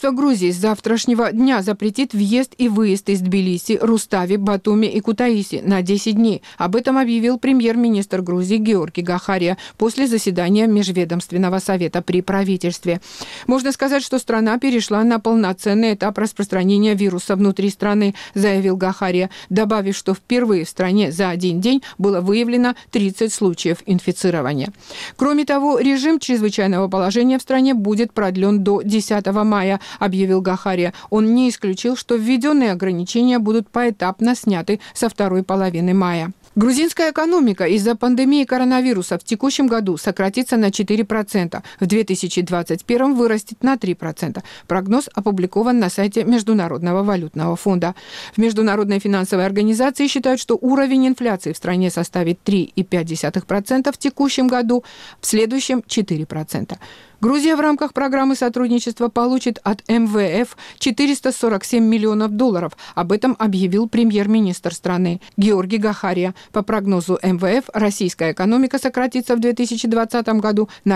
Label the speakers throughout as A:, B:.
A: Грузии с завтрашнего дня запретит въезд и выезд из Тбилиси, Рустави, Батуми и Кутаиси на 10 дней. Об этом объявил премьер-министр Грузии Георги Гахария после заседания Межведомственного совета при правительстве. Можно сказать, что страна перешла на полноценный этап распространения вируса внутри страны, заявил Гахария, добавив, что впервые в стране за один день было выявлено 30 случаев инфицирования. Кроме того, режим чрезвычайного положения в стране будет продлен до 10 мая, объявил Гахария. Он не исключил, что введенные ограничения будут поэтапно сняты со второй половины мая. Грузинская экономика из-за пандемии коронавируса в текущем году сократится на 4%, в 2021 вырастет на 3%. Прогноз опубликован на сайте Международного валютного фонда. В Международной финансовой организации считают, что уровень инфляции в стране составит 3,5% в текущем году, в следующем 4%. Грузия в рамках программы сотрудничества получит от МВФ $447 миллионов. Об этом объявил премьер-министр страны Георги Гахария. По прогнозу МВФ, российская экономика сократится в 2020 году на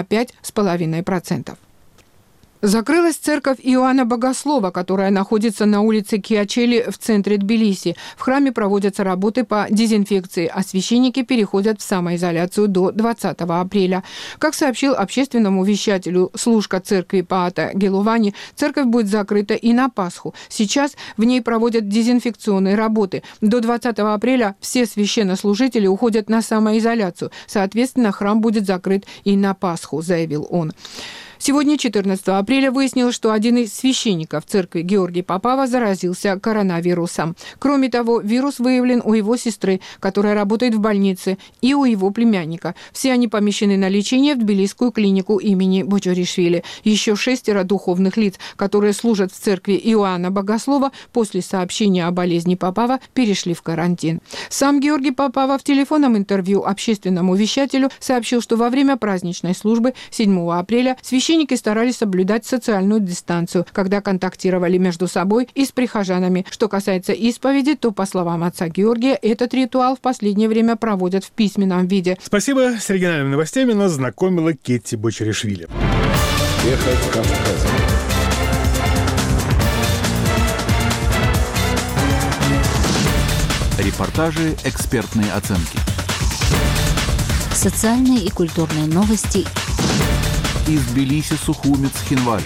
A: 5,5%. Закрылась церковь Иоанна Богослова, которая находится на улице Киачели в центре Тбилиси. В храме проводятся работы по дезинфекции, а священники переходят в самоизоляцию до 20 апреля. Как сообщил общественному вещателю служка церкви Паата Гелувани, церковь будет закрыта и на Пасху. Сейчас в ней проводят дезинфекционные работы. До 20 апреля все священнослужители уходят на самоизоляцию. Соответственно, храм будет закрыт и на Пасху, заявил он. Сегодня, 14 апреля, выяснилось, что один из священников церкви Георгий Попава заразился коронавирусом. Кроме того, вирус выявлен у его сестры, которая работает в больнице, и у его племянника. Все они помещены на лечение в Тбилисскую клинику имени Бочоришвили. Еще 6 духовных лиц, которые служат в церкви Иоанна Богослова, после сообщения о болезни Попава перешли в карантин. Сам Георгий Попава в телефонном интервью общественному вещателю сообщил, что во время праздничной службы 7 апреля священники старались соблюдать социальную дистанцию, когда контактировали между собой и с прихожанами. Что касается исповеди, то, по словам отца Георгия, этот ритуал в последнее время проводят в письменном виде.
B: Спасибо. С региональными новостями нас знакомила Кетти Бочоришвили.
C: Эхо Кавказа.
D: Репортажи, экспертные оценки.
E: Социальные и культурные новости.
D: Из Тбилиси, Сухуми, Цхинвали.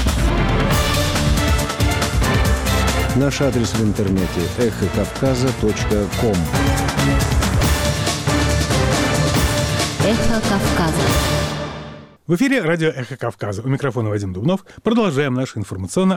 C: Наш адрес в интернете эхокавказа.ком.
E: Эхо Кавказа.
B: В эфире радио «Эхо Кавказа». У микрофона Вадим Дубнов. Продолжаем наше информационно